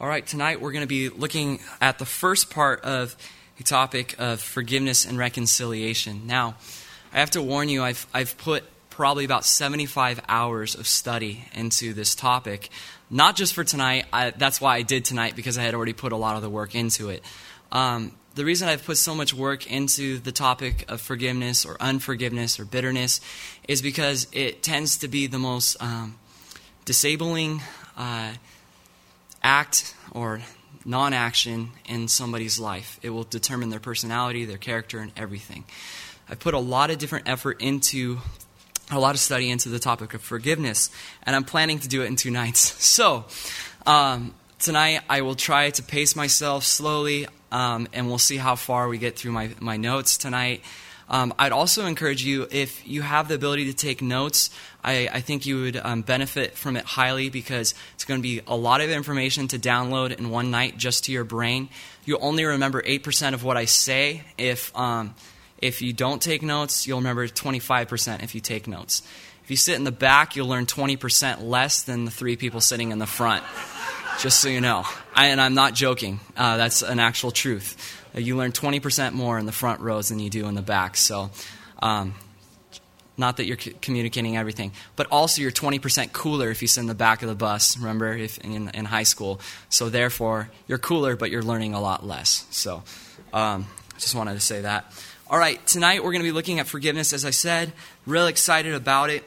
All right, tonight we're going to be looking at the first part of the topic of forgiveness and reconciliation. Now, I have to warn you, I've put probably about 75 hours of study into this topic, not just for tonight. That's why I did tonight, because I had already put a lot of the work into it. The reason I've put so much work into the topic of forgiveness or unforgiveness or bitterness is because it tends to be the most disabling act or non-action in somebody's life. It will determine their personality, their character, and everything. I've put a lot of different effort into, a lot of study into the topic of forgiveness, and I'm planning to do it in 2 nights. So, tonight I will try to pace myself slowly, and we'll see how far we get through my notes tonight. I'd also encourage you, if you have the ability to take notes, I think you would benefit from it highly, because it's going to be a lot of information to download in one night just to your brain. You'll only remember 8% of what I say. If you don't take notes, you'll remember 25% if you take notes. If you sit in the back, you'll learn 20% less than the 3 people sitting in the front, just so you know. And I'm not joking. That's an actual truth. You learn 20% more in the front rows than you do in the back. So, not that you're communicating everything, but also you're 20% cooler if you sit in the back of the bus, remember, if in high school. So therefore, you're cooler, but you're learning a lot less. So, just wanted to say that. All right, tonight we're going to be looking at forgiveness, as I said. Real excited about it.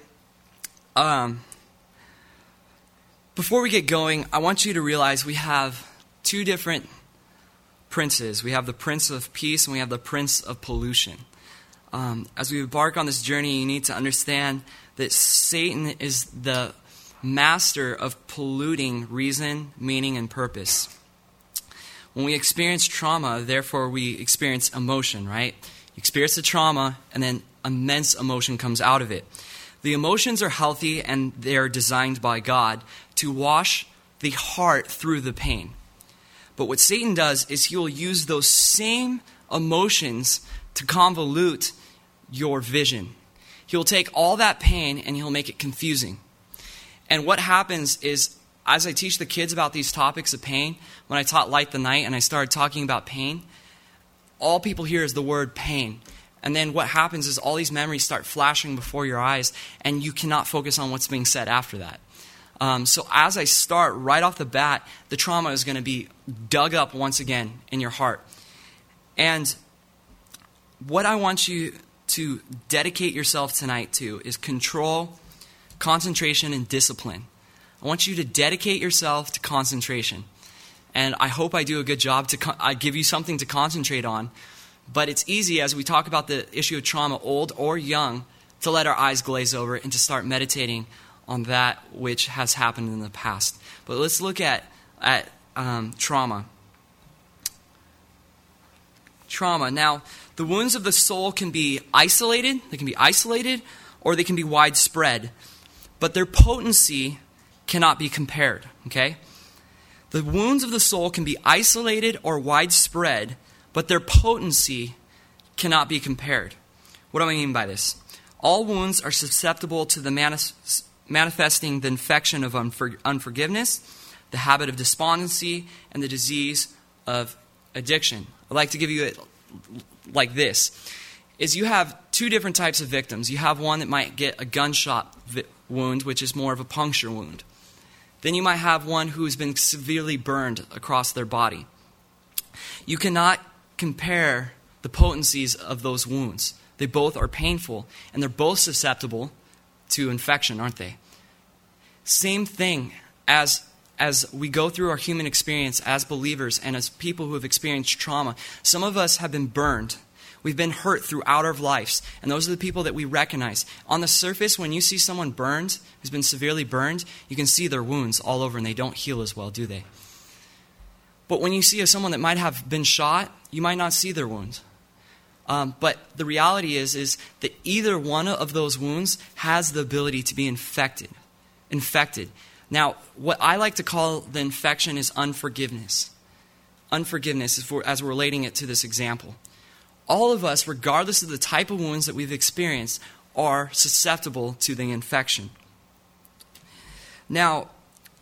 Before we get going, I want you to realize we have 2 different princes. We have the Prince of Peace and we have the Prince of Pollution. As we embark on this journey, you need to understand that Satan is the master of polluting reason, meaning, and purpose. When we experience trauma, therefore we experience emotion, right? You experience the trauma, and then immense emotion comes out of it. The emotions are healthy, and they're designed by God to wash the heart through the pain. But what Satan does is he will use those same emotions to convolute your vision. He'll take all that pain and he'll make it confusing. And what happens is, as I teach the kids about these topics of pain, when I taught Light the Night and I started talking about pain, all people hear is the word pain. And then what happens is all these memories start flashing before your eyes, and you cannot focus on what's being said after that. So as I start right off the bat, the trauma is going to be dug up once again in your heart. And what I want you to dedicate yourself tonight to is control, concentration, and discipline. I want you to dedicate yourself to concentration. And I hope I do a good job I give you something to concentrate on. But it's easy, as we talk about the issue of trauma, old or young, to let our eyes glaze over and to start meditating on that which has happened in the past. But let's look at trauma. Trauma. Now, the wounds of the soul can be isolated. They can be isolated, or they can be widespread. But their potency cannot be compared. Okay? The wounds of the soul can be isolated or widespread, but their potency cannot be compared. What do I mean by this? All wounds are susceptible to the manifesting the infection of unforgiveness, the habit of despondency, and the disease of addiction. I'd like to give you it like this. You have 2 different types of victims. You have one that might get a gunshot wound, which is more of a puncture wound. Then you might have one who has been severely burned across their body. You cannot compare the potencies of those wounds. They both are painful, and they're both susceptible to infection, aren't they? Same thing as we go through our human experience as believers and as people who have experienced trauma. Some of us have been burned. We've been hurt throughout our lives, and those are the people that we recognize. On the surface, when you see someone burned, who's been severely burned, you can see their wounds all over, and they don't heal as well, do they? But when you see someone that might have been shot, you might not see their wounds. But the reality is that either one of those wounds has the ability to be infected. Now, what I like to call the infection is unforgiveness. Unforgiveness, as we're relating it to this example. All of us, regardless of the type of wounds that we've experienced, are susceptible to the infection. Now,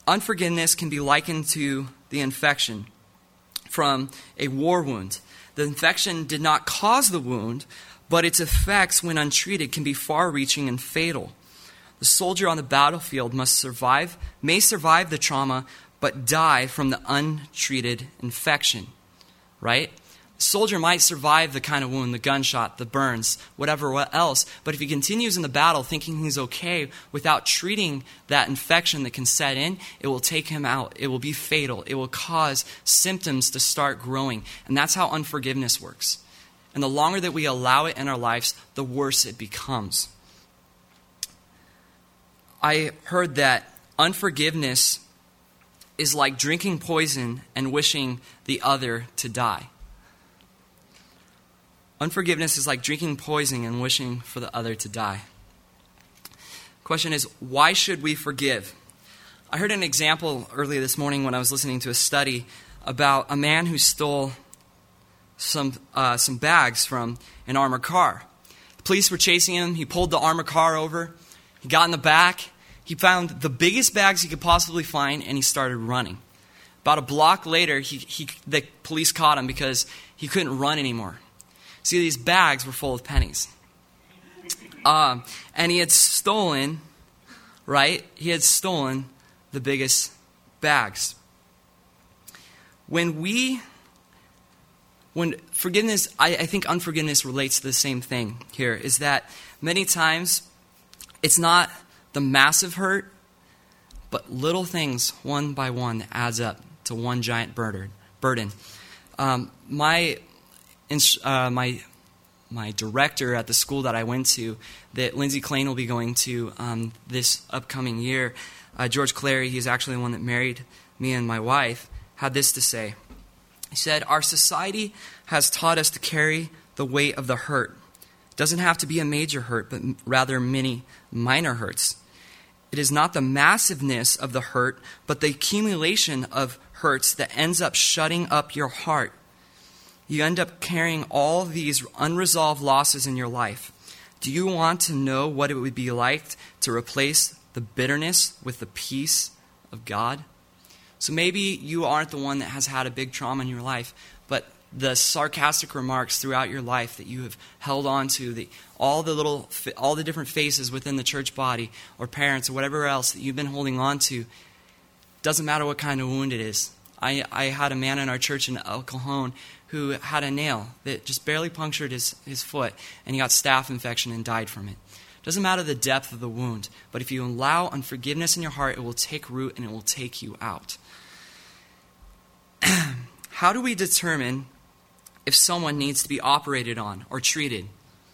Unforgiveness can be likened to the infection from a war wound. The infection did not cause the wound, but its effects, when untreated, can be far-reaching and fatal. The soldier on the battlefield may survive the trauma, but die from the untreated infection, right? The soldier might survive the kind of wound, the gunshot, the burns, whatever else, but if he continues in the battle thinking he's okay without treating that infection that can set in, it will take him out. It will be fatal. It will cause symptoms to start growing. And that's how unforgiveness works. And the longer that we allow it in our lives, the worse it becomes. I heard that unforgiveness is like drinking poison and wishing the other to die. Unforgiveness is like drinking poison and wishing for the other to die. Question is, why should we forgive? I heard an example earlier this morning when I was listening to a study about a man who stole some bags from an armored car. The police were chasing him. He pulled the armored car over. He got in the back. He found the biggest bags he could possibly find, and he started running. About a block later, the police caught him because he couldn't run anymore. See, these bags were full of pennies. And he had stolen, right? He had stolen the biggest bags. When forgiveness, I think unforgiveness relates to the same thing here, is that many times it's not the massive hurt, but little things, one by one, that adds up to one giant burden. My director at the school that I went to, that Lindsay Klain will be going to this upcoming year, George Clary, he's actually the one that married me and my wife, had this to say. He said, "Our society has taught us to carry the weight of the hurt. It doesn't have to be a major hurt, but rather many minor hurts. It is not the massiveness of the hurt, but the accumulation of hurts that ends up shutting up your heart. You end up carrying all these unresolved losses in your life. Do you want to know what it would be like to replace the bitterness with the peace of God?" So maybe you aren't the one that has had a big trauma in your life, but the sarcastic remarks throughout your life that you have held on to, all the different faces within the church body or parents or whatever else that you've been holding on to, doesn't matter what kind of wound it is. I had a man in our church in El Cajon who had a nail that just barely punctured his foot, and he got staph infection and died from it. It doesn't matter the depth of the wound, but if you allow unforgiveness in your heart, it will take root and it will take you out. How do we determine if someone needs to be operated on or treated?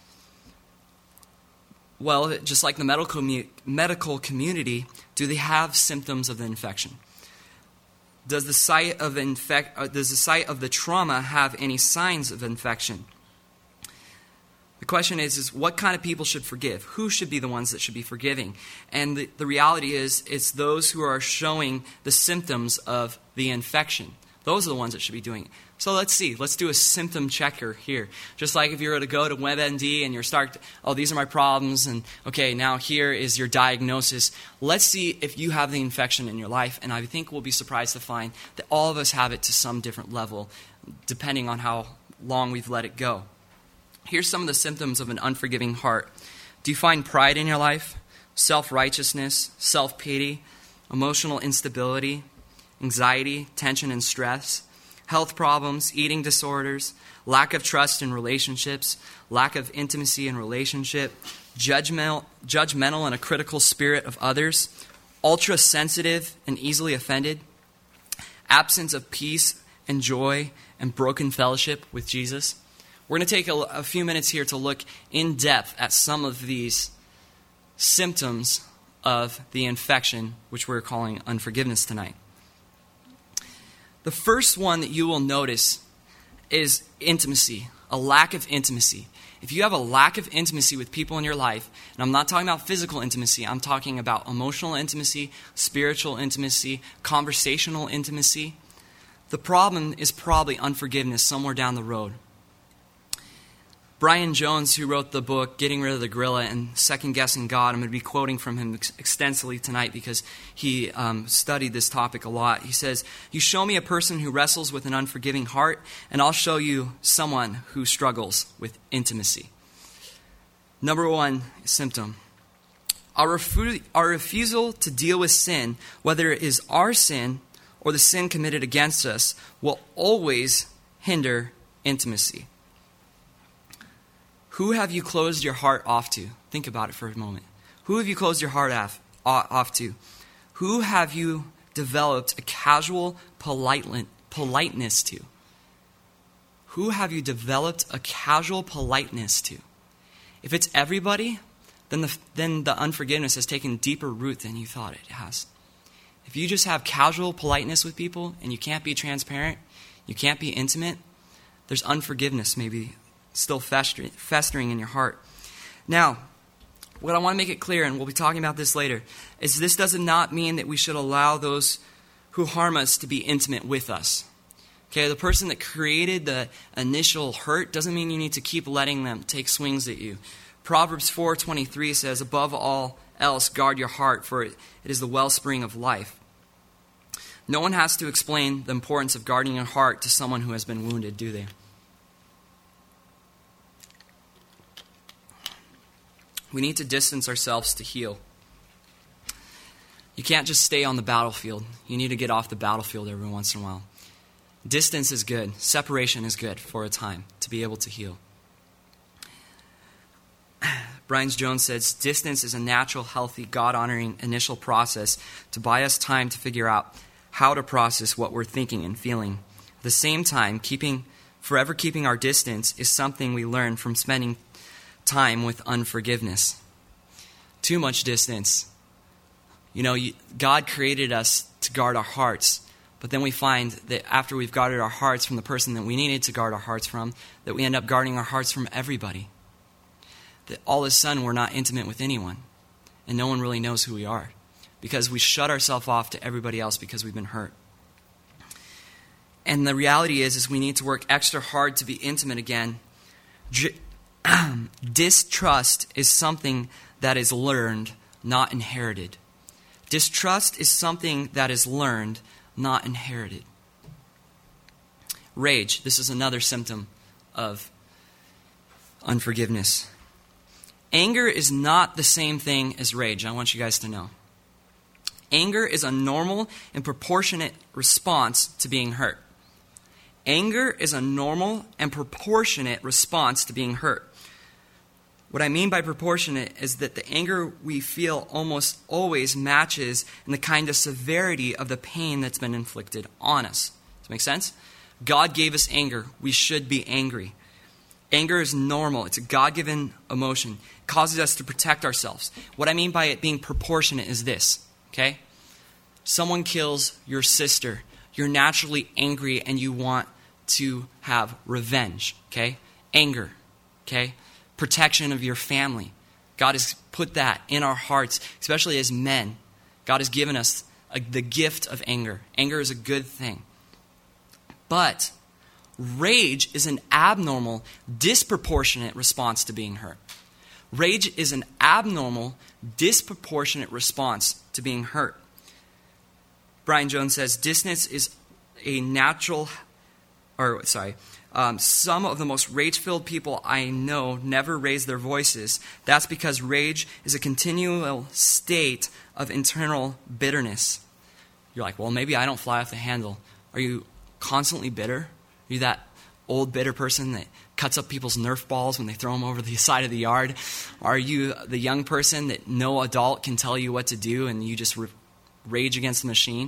Well, just like the medical community, do they have symptoms of the infection? Does the site of the trauma have any signs of infection? The question is what kind of people should forgive? Who should be the ones that should be forgiving? And the reality is, it's those who are showing the symptoms of the infection. Those are the ones that should be doing it. So let's see. Let's do a symptom checker here. Just like if you were to go to WebMD and these are my problems, and okay, now here is your diagnosis. Let's see if you have the infection in your life, and I think we'll be surprised to find that all of us have it to some different level, depending on how long we've let it go. Here's some of the symptoms of an unforgiving heart. Do you find pride in your life, self-righteousness, self-pity, emotional instability, anxiety, tension and stress, health problems, eating disorders, lack of trust in relationships, lack of intimacy in relationship, judgmental and a critical spirit of others, ultra-sensitive and easily offended, absence of peace and joy and broken fellowship with Jesus? We're going to take a few minutes here to look in depth at some of these symptoms of the infection, which we're calling unforgiveness tonight. The first one that you will notice is intimacy, a lack of intimacy. If you have a lack of intimacy with people in your life, and I'm not talking about physical intimacy, I'm talking about emotional intimacy, spiritual intimacy, conversational intimacy, the problem is probably unforgiveness somewhere down the road. Brian Jones, who wrote the book Getting Rid of the Gorilla and Second Guessing God, I'm going to be quoting from him extensively tonight because he studied this topic a lot. He says, "You show me a person who wrestles with an unforgiving heart, and I'll show you someone who struggles with intimacy." Number one symptom. Our refusal to deal with sin, whether it is our sin or the sin committed against us, will always hinder intimacy. Who have you closed your heart off to? Think about it for a moment. Who have you closed your heart off to? Who have you developed a casual politeness to? Who have you developed a casual politeness to? If it's everybody, then the unforgiveness has taken deeper root than you thought it has. If you just have casual politeness with people and you can't be transparent, you can't be intimate, there's unforgiveness maybe still festering in your heart. Now, what I want to make it clear, and we'll be talking about this later, is this does not mean that we should allow those who harm us to be intimate with us. Okay, the person that created the initial hurt doesn't mean you need to keep letting them take swings at you. Proverbs 4:23 says, "Above all else, guard your heart, for it is the wellspring of life." No one has to explain the importance of guarding your heart to someone who has been wounded, do they? We need to distance ourselves to heal. You can't just stay on the battlefield. You need to get off the battlefield every once in a while. Distance is good. Separation is good for a time to be able to heal. Brian Jones says, "Distance is a natural, healthy, God-honoring initial process to buy us time to figure out how to process what we're thinking and feeling. At the same time, forever keeping our distance is something we learn from spending time with unforgiveness." Too much distance. God created us to guard our hearts, but then we find that after we've guarded our hearts from the person that we needed to guard our hearts from, that we end up guarding our hearts from everybody. That all of a sudden we're not intimate with anyone, and no one really knows who we are, because we shut ourselves off to everybody else because we've been hurt. And the reality is we need to work extra hard to be intimate again. Distrust is something that is learned, not inherited. Distrust is something that is learned, not inherited. Rage. This is another symptom of unforgiveness. Anger is not the same thing as rage. I want you guys to know. Anger is a normal and proportionate response to being hurt. Anger is a normal and proportionate response to being hurt. What I mean by proportionate is that the anger we feel almost always matches in the kind of severity of the pain that's been inflicted on us. Does that make sense? God gave us anger. We should be angry. Anger is normal. It's a God-given emotion. It causes us to protect ourselves. What I mean by it being proportionate is this, okay? Someone kills your sister. You're naturally angry and you want to have revenge, okay? Anger, okay? Protection of your family. God has put that in our hearts, especially as men. God has given us the gift of anger. Anger is a good thing. But rage is an abnormal, disproportionate response to being hurt. Rage is an abnormal, disproportionate response to being hurt. Brian Jones says, distance is a natural, some of the most rage-filled people I know never raise their voices. That's because rage is a continual state of internal bitterness. You're like, well, maybe I don't fly off the handle. Are you constantly bitter? Are you that old bitter person that cuts up people's Nerf balls when they throw them over the side of the yard? Are you the young person that no adult can tell you what to do and you just rage against the machine?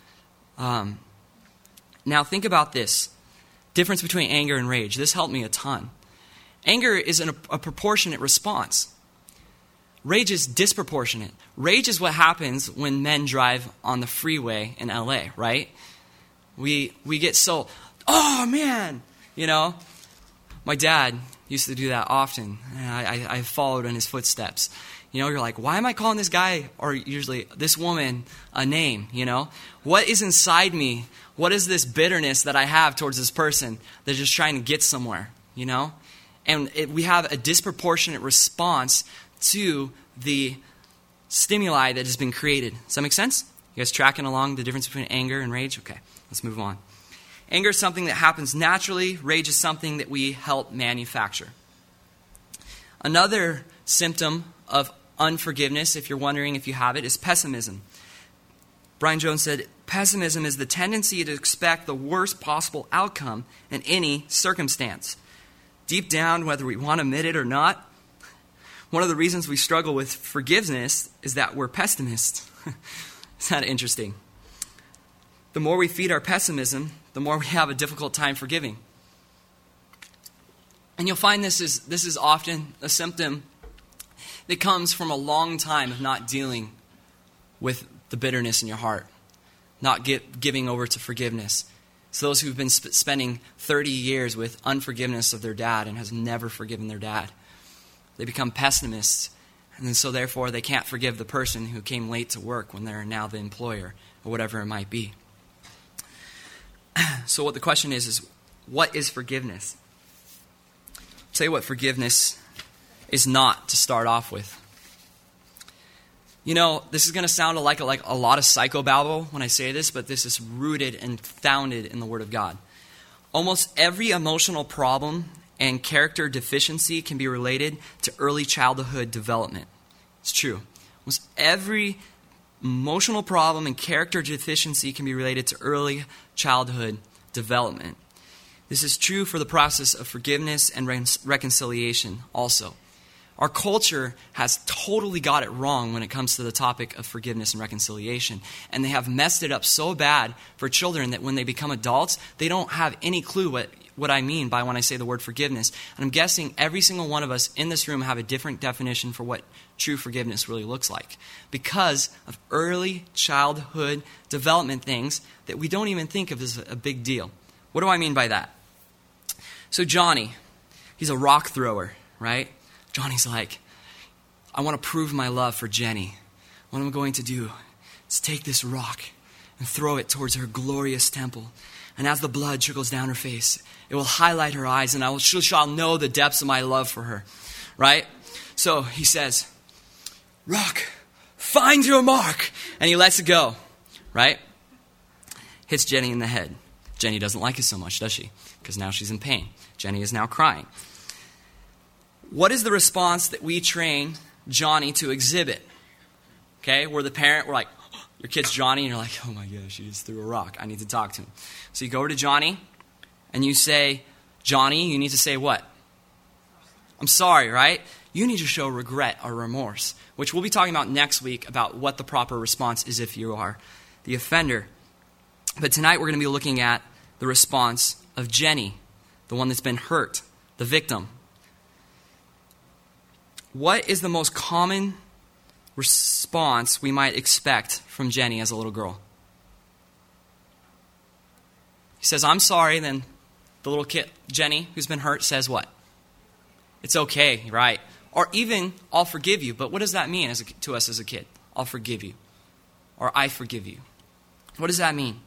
Now think about this. Difference between anger and rage. This helped me a ton. Anger is a proportionate response. Rage is disproportionate. Rage is what happens when men drive on the freeway in LA, right? We get so, oh man, My dad used to do that often, and I followed in his footsteps. You're like, why am I calling this guy, or usually this woman, a name, What is inside me? What is this bitterness that I have towards this person that's just trying to get somewhere, And we have a disproportionate response to the stimuli that has been created. Does that make sense? You guys tracking along the difference between anger and rage? Okay, let's move on. Anger is something that happens naturally. Rage is something that we help manufacture. Another symptom of unforgiveness, if you're wondering if you have it, is pessimism. Brian Jones said, pessimism is the tendency to expect the worst possible outcome in any circumstance. Deep down, whether we want to admit it or not, one of the reasons we struggle with forgiveness is that we're pessimists. Isn't that interesting? The more we feed our pessimism, the more we have a difficult time forgiving. And you'll find this is often a symptom that comes from a long time of not dealing with the bitterness in your heart, not giving over to forgiveness. So those who've been spending 30 years with unforgiveness of their dad and has never forgiven their dad, they become pessimists, and so therefore they can't forgive the person who came late to work when they're now the employer, or whatever it might be. So what the question is what is forgiveness? I'll tell you what forgiveness is not to start off with. You know, this is going to sound like a lot of psychobabble when I say this, but this is rooted and founded in the Word of God. Almost every emotional problem and character deficiency can be related to early childhood development. It's true. Almost every emotional problem and character deficiency can be related to early childhood development. This is true for the process of forgiveness and reconciliation also. Our culture has totally got it wrong when it comes to the topic of forgiveness and reconciliation. And they have messed it up so bad for children that when they become adults, they don't have any clue what I mean by when I say the word forgiveness. And I'm guessing every single one of us in this room have a different definition for what true forgiveness really looks like, because of early childhood development things that we don't even think of as a big deal. What do I mean by that? So Johnny, he's a rock thrower, right? Johnny's like, I want to prove my love for Jenny. What I'm going to do is take this rock and throw it towards her glorious temple. And as the blood trickles down her face, it will highlight her eyes, and she shall know the depths of my love for her. Right? So he says, rock, find your mark. And he lets it go. Right? Hits Jenny in the head. Jenny doesn't like it so much, does she? Because now she's in pain. Jenny is now crying. What is the response that we train Johnny to exhibit? Okay, we're the parent, we're like, oh, your kid's Johnny, and you're like, oh my gosh, he just threw a rock. I need to talk to him. So you go over to Johnny, and you say, Johnny, you need to say what? I'm sorry, right? You need to show regret or remorse, which we'll be talking about next week about what the proper response is if you are the offender. But tonight we're going to be looking at the response of Jenny, the one that's been hurt, the victim. What is the most common response we might expect from Jenny as a little girl? He says, I'm sorry. Then the little kid, Jenny, who's been hurt, says what? It's okay, right? Or even, I'll forgive you. But what does that mean to us as a kid? I'll forgive you. Or I forgive you. What does that mean?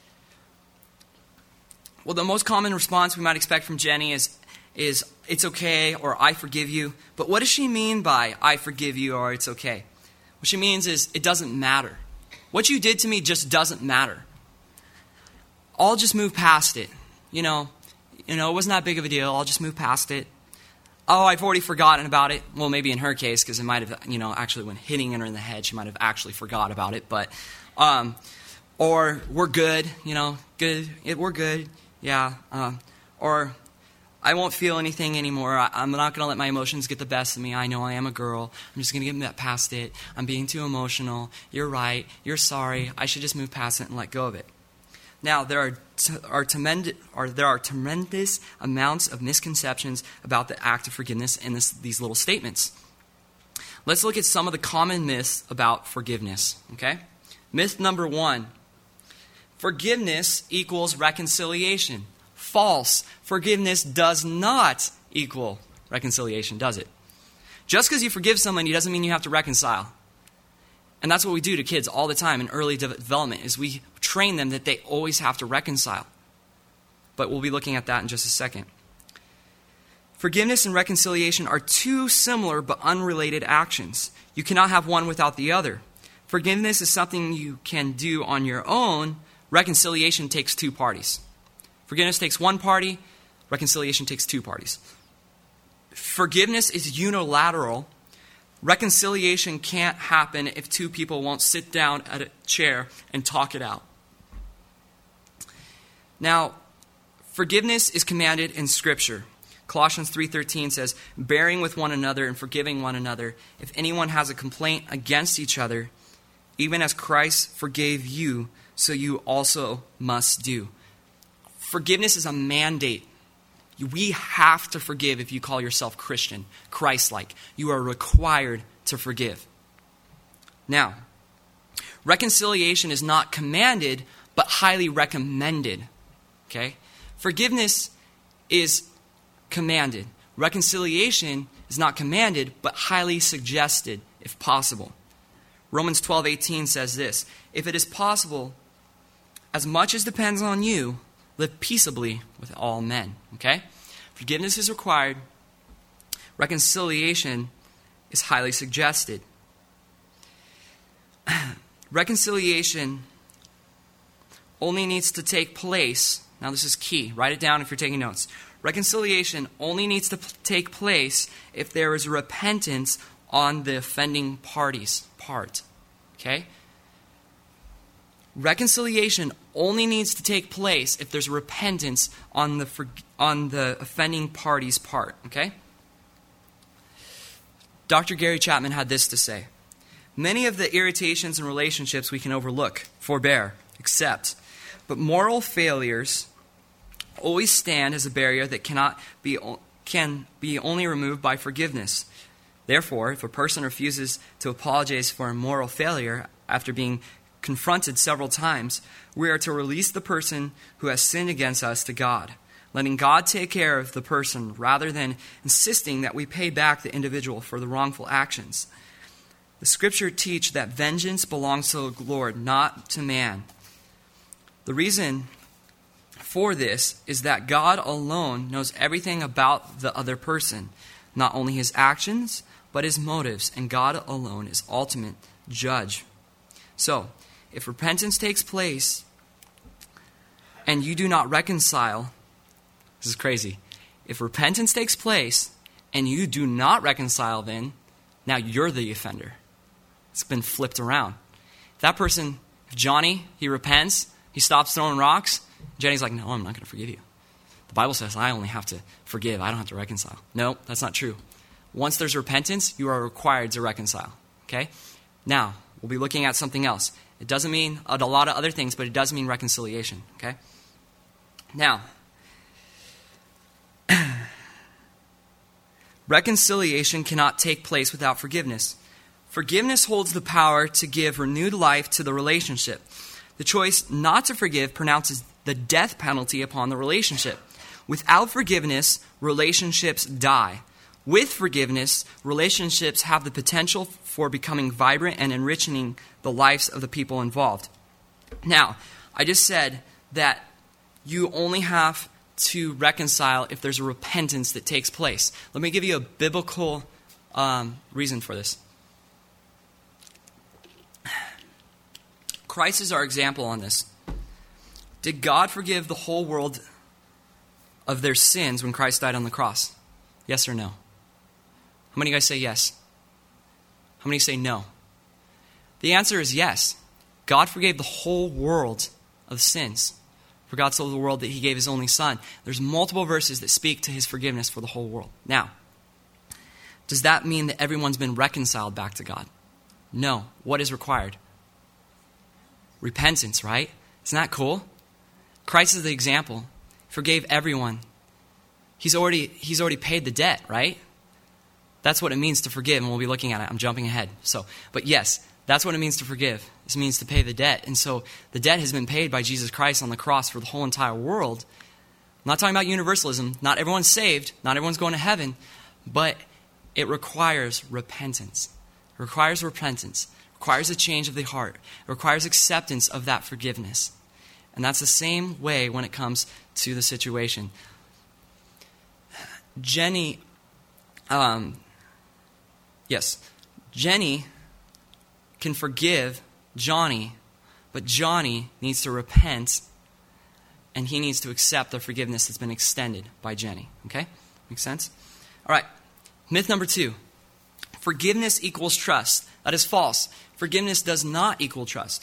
Well, the most common response we might expect from Jenny is it's okay, or I forgive you. But what does she mean by I forgive you, or it's okay? What she means is it doesn't matter. What you did to me just doesn't matter. I'll just move past it. You know, it wasn't that big of a deal. I'll just move past it. Oh, I've already forgotten about it. Well, maybe in her case, because it might have, actually when hitting her in the head, she might have actually forgot about it. But, or we're good, good. We're good. Yeah. Or I won't feel anything anymore. I'm not going to let my emotions get the best of me. I know I am a girl. I'm just going to get past it. I'm being too emotional. You're right. You're sorry. I should just move past it and let go of it. Now, there are tremendous amounts of misconceptions about the act of forgiveness in these little statements. Let's look at some of the common myths about forgiveness. Okay? Myth number 1. Forgiveness equals reconciliation. False. Forgiveness does not equal reconciliation, does it? Just because you forgive someone doesn't mean you have to reconcile. And that's what we do to kids all the time in early development, is we train them that they always have to reconcile. But we'll be looking at that in just a second. Forgiveness and reconciliation are two similar but unrelated actions. You cannot have one without the other. Forgiveness is something you can do on your own. Reconciliation takes two parties. Forgiveness takes one party. Reconciliation takes two parties. Forgiveness is unilateral. Reconciliation can't happen if two people won't sit down at a chair and talk it out. Now, forgiveness is commanded in Scripture. Colossians 3:13 says, bearing with one another and forgiving one another. If anyone has a complaint against each other, even as Christ forgave you, so you also must do. Forgiveness is a mandate. We have to forgive if you call yourself Christian, Christ-like. You are required to forgive. Now, reconciliation is not commanded, but highly recommended. Okay? Forgiveness is commanded. Reconciliation is not commanded, but highly suggested, if possible. Romans 12:18 says this, if it is possible, as much as depends on you, live peaceably with all men. Okay? Forgiveness is required. Reconciliation is highly suggested. Reconciliation only needs to take place. Now this is key. Write it down if you're taking notes. Reconciliation only needs to take place if there is repentance on the offending party's part. Okay? Reconciliation only needs to take place if there's repentance on the offending party's part. Okay? Dr. Gary Chapman had this to say. Many of the irritations in relationships we can overlook, forbear, accept. But moral failures always stand as a barrier that can be only removed by forgiveness. Therefore, if a person refuses to apologize for a moral failure after being confronted several times, we are to release the person who has sinned against us to God, letting God take care of the person rather than insisting that we pay back the individual for the wrongful actions. The Scripture teach that vengeance belongs to the Lord, not to man. The reason for this is that God alone knows everything about the other person, not only his actions, but his motives, and God alone is ultimate judge. So, if repentance takes place and you do not reconcile, this is crazy. If repentance takes place and you do not reconcile, then now you're the offender. It's been flipped around. If that person, if Johnny, he repents, he stops throwing rocks, Jenny's like, no, I'm not going to forgive you. The Bible says I only have to forgive. I don't have to reconcile. No, that's not true. Once there's repentance, you are required to reconcile. Okay? Now, we'll be looking at something else. It doesn't mean a lot of other things, but it does mean reconciliation. Okay? Now, reconciliation cannot take place without forgiveness. Forgiveness holds the power to give renewed life to the relationship. The choice not to forgive pronounces the death penalty upon the relationship. Without forgiveness, relationships die. With forgiveness, relationships have the potential for becoming vibrant and enriching the lives of the people involved. Now, I just said that you only have to reconcile if there's a repentance that takes place. Let me give you a biblical reason for this. Christ is our example on this. Did God forgive the whole world of their sins when Christ died on the cross? Yes or no? How many of you guys say yes? How many say no? The answer is yes. God forgave the whole world of sins. For God so loved the world that he gave his only son. There's multiple verses that speak to his forgiveness for the whole world. Now, does that mean that everyone's been reconciled back to God? No. What is required? Repentance, right? Isn't that cool? Christ is the example. He forgave everyone. He's already paid the debt, right? That's what it means to forgive, and we'll be looking at it. I'm jumping ahead. But yes, that's what it means to forgive. It means to pay the debt. And so the debt has been paid by Jesus Christ on the cross for the whole entire world. I'm not talking about universalism. Not everyone's saved. Not everyone's going to heaven. But it requires repentance. It requires repentance. It requires a change of the heart. It requires acceptance of that forgiveness. And that's the same way when it comes to the situation. Jenny can forgive Johnny, but Johnny needs to repent, and he needs to accept the forgiveness that's been extended by Jenny. Okay? Make sense? All right. Myth number 2. Forgiveness equals trust. That is false. Forgiveness does not equal trust.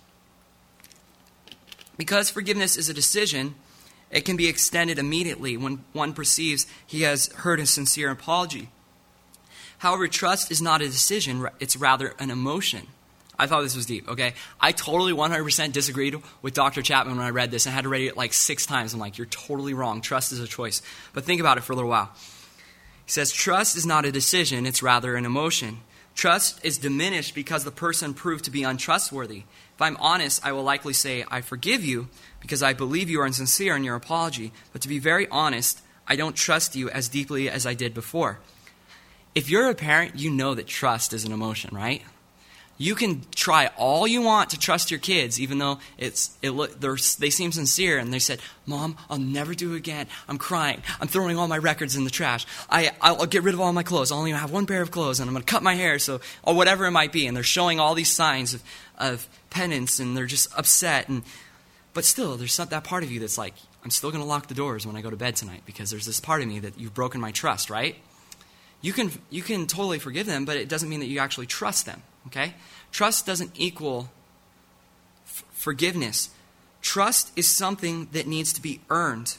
Because forgiveness is a decision, it can be extended immediately when one perceives he has heard a sincere apology. However, trust is not a decision, it's rather an emotion. I thought this was deep, okay? I totally 100% disagreed with Dr. Chapman when I read this. I had to read it like 6 times. I'm like, you're totally wrong. Trust is a choice. But think about it for a little while. He says, trust is not a decision, it's rather an emotion. Trust is diminished because the person proved to be untrustworthy. If I'm honest, I will likely say, I forgive you because I believe you are insincere in your apology. But to be very honest, I don't trust you as deeply as I did before. If you're a parent, you know that trust is an emotion, right? You can try all you want to trust your kids, even though they seem sincere, and they said, Mom, I'll never do it again. I'm crying. I'm throwing all my records in the trash. I'll get rid of all my clothes. I'll only have one pair of clothes, and I'm going to cut my hair, or whatever it might be. And they're showing all these signs of penance, and they're just upset. But still, there's that part of you that's like, I'm still going to lock the doors when I go to bed tonight, because there's this part of me that you've broken my trust, right? You can totally forgive them, but it doesn't mean that you actually trust them. Okay? Trust doesn't equal forgiveness. Trust is something that needs to be earned.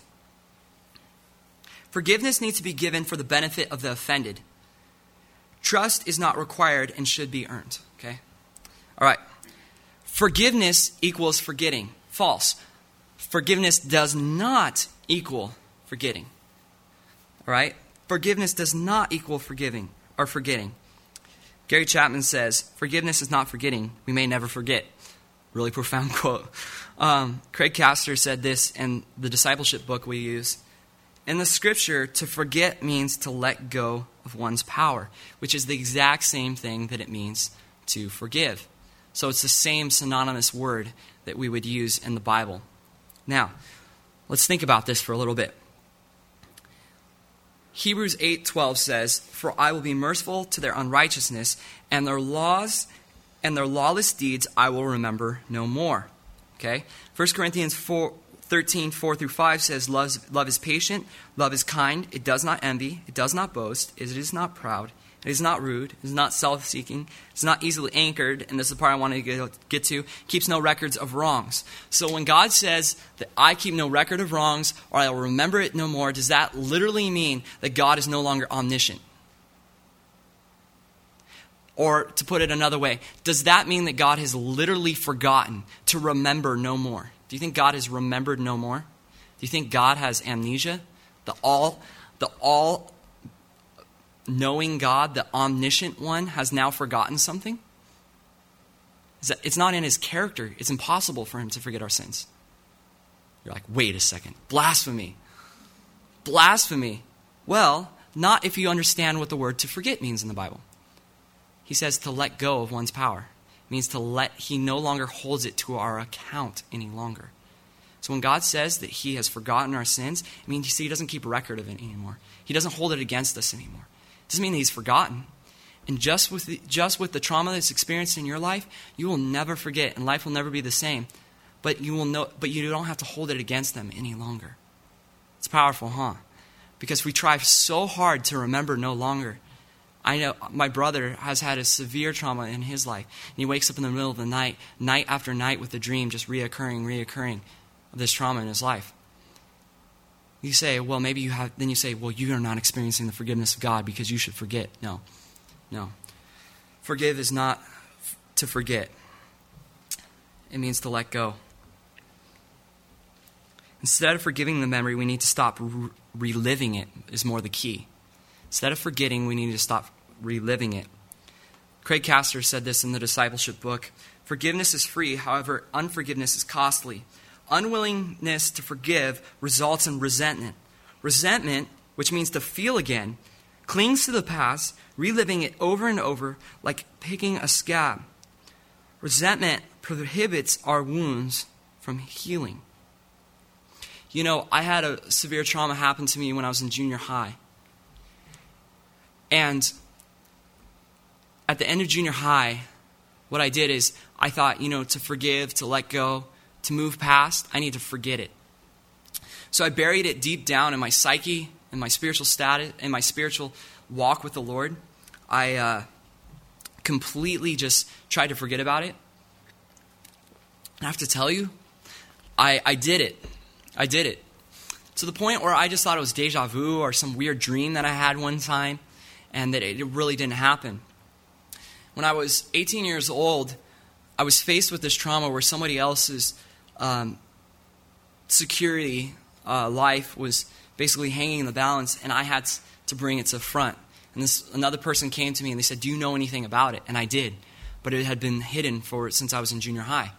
Forgiveness needs to be given for the benefit of the offended. Trust is not required and should be earned. Okay? All right. Forgiveness equals forgetting. False. Forgiveness does not equal forgetting. All right? Forgiveness does not equal forgiving or forgetting. Gary Chapman says, forgiveness is not forgetting. We may never forget. Really profound quote. Craig Castor said this in the discipleship book we use. In the scripture, to forget means to let go of one's power, which is the exact same thing that it means to forgive. So it's the same synonymous word that we would use in the Bible. Now, let's think about this for a little bit. Hebrews 8:12 says, For I will be merciful to their unrighteousness, and their laws and their lawless deeds I will remember no more. Okay? 1 Corinthians 13:4-5 says, Love is patient, love is kind, it does not envy, it does not boast, it is not proud, it is not rude, it is not self-seeking, it is not easily angered, and this is the part I want to get to, keeps no records of wrongs. So when God says that I keep no record of wrongs, or I will remember it no more, does that literally mean that God is no longer omniscient? Or to put it another way, does that mean that God has literally forgotten to remember no more? Do you think God has remembered no more? Do you think God has amnesia? The all-knowing God, the omniscient one, has now forgotten something? It's not in his character. It's impossible for him to forget our sins. You're like, wait a second. Blasphemy. Blasphemy. Well, not if you understand what the word to forget means in the Bible. He says to let go of one's power. It means he no longer holds it to our account any longer. So when God says that he has forgotten our sins, it means he doesn't keep record of it anymore. He doesn't hold it against us anymore. It doesn't mean that he's forgotten. And just with the trauma that's experienced in your life, you will never forget, and life will never be the same. But you don't have to hold it against them any longer. It's powerful, huh? Because we try so hard to remember no longer. I know my brother has had a severe trauma in his life. And he wakes up in the middle of the night after night with a dream just reoccurring of this trauma in his life. You say, well, maybe you have, then you say, well, you are not experiencing the forgiveness of God because you should forget. No. Forgive is not to forget. It means to let go. Instead of forgiving the memory, we need to stop reliving it is more the key. Instead of forgetting, we need to stop reliving it. Craig Castor said this in the discipleship book. Forgiveness is free, however, unforgiveness is costly. Unwillingness to forgive results in resentment. Resentment, which means to feel again, clings to the past, reliving it over and over like picking a scab. Resentment prohibits our wounds from healing. You know, I had a severe trauma happen to me when I was in junior high. And at the end of junior high, what I did is I thought, to forgive, to let go, to move past, I need to forget it. So I buried it deep down in my psyche, in my spiritual status, in my spiritual walk with the Lord. I completely just tried to forget about it. And I have to tell you, I did it. I did it. To the point where I just thought it was deja vu or some weird dream that I had one time, and that it really didn't happen. When I was 18 years old, I was faced with this trauma where somebody else's security life was basically hanging in the balance, and I had to bring it to the front. And another person came to me and they said, "Do you know anything about it?" And I did, but it had been hidden since I was in junior high.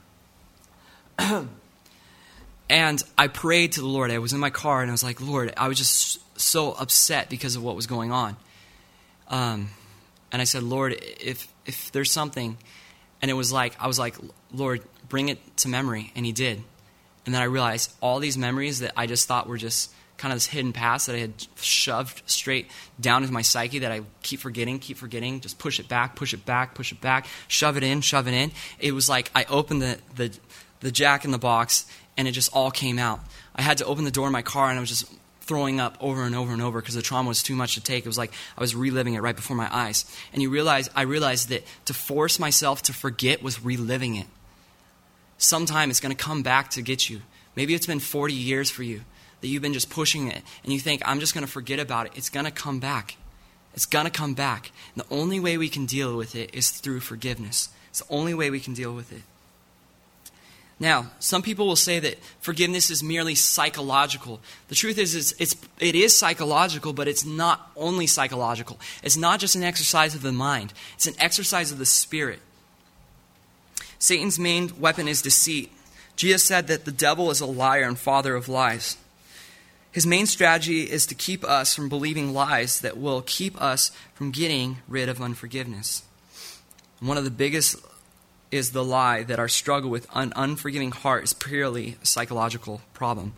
And I prayed to the Lord. I was in my car and I was like, "Lord," I was just so upset because of what was going on. And I said, "Lord, if there's something," and I was like, "Lord, bring it to memory," and He did. And then I realized all these memories that I just thought were just kind of this hidden past that I had shoved straight down into my psyche that I keep forgetting, just push it back, shove it in. It was like I opened the jack in the box and it just all came out. I had to open the door in my car and I was just throwing up over and over because the trauma was too much to take. It was like I was reliving it right before my eyes. And I realized that to force myself to forget was reliving it. Sometime it's going to come back to get you. Maybe it's been 40 years for you that you've been just pushing it, and you think, "I'm just going to forget about it." It's going to come back. It's going to come back. And the only way we can deal with it is through forgiveness. It's the only way we can deal with it. Now, some people will say that forgiveness is merely psychological. The truth is it is psychological, but it's not only psychological. It's not just an exercise of the mind. It's an exercise of the spirit. Satan's main weapon is deceit. Jesus said that the devil is a liar and father of lies. His main strategy is to keep us from believing lies that will keep us from getting rid of unforgiveness. And one of the biggest is the lie that our struggle with an unforgiving heart is purely a psychological problem.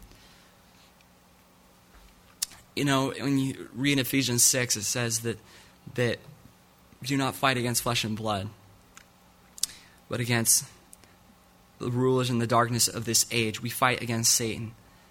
When you read Ephesians 6, it says that we do not fight against flesh and blood, but against the rulers in the darkness of this age. We fight against Satan.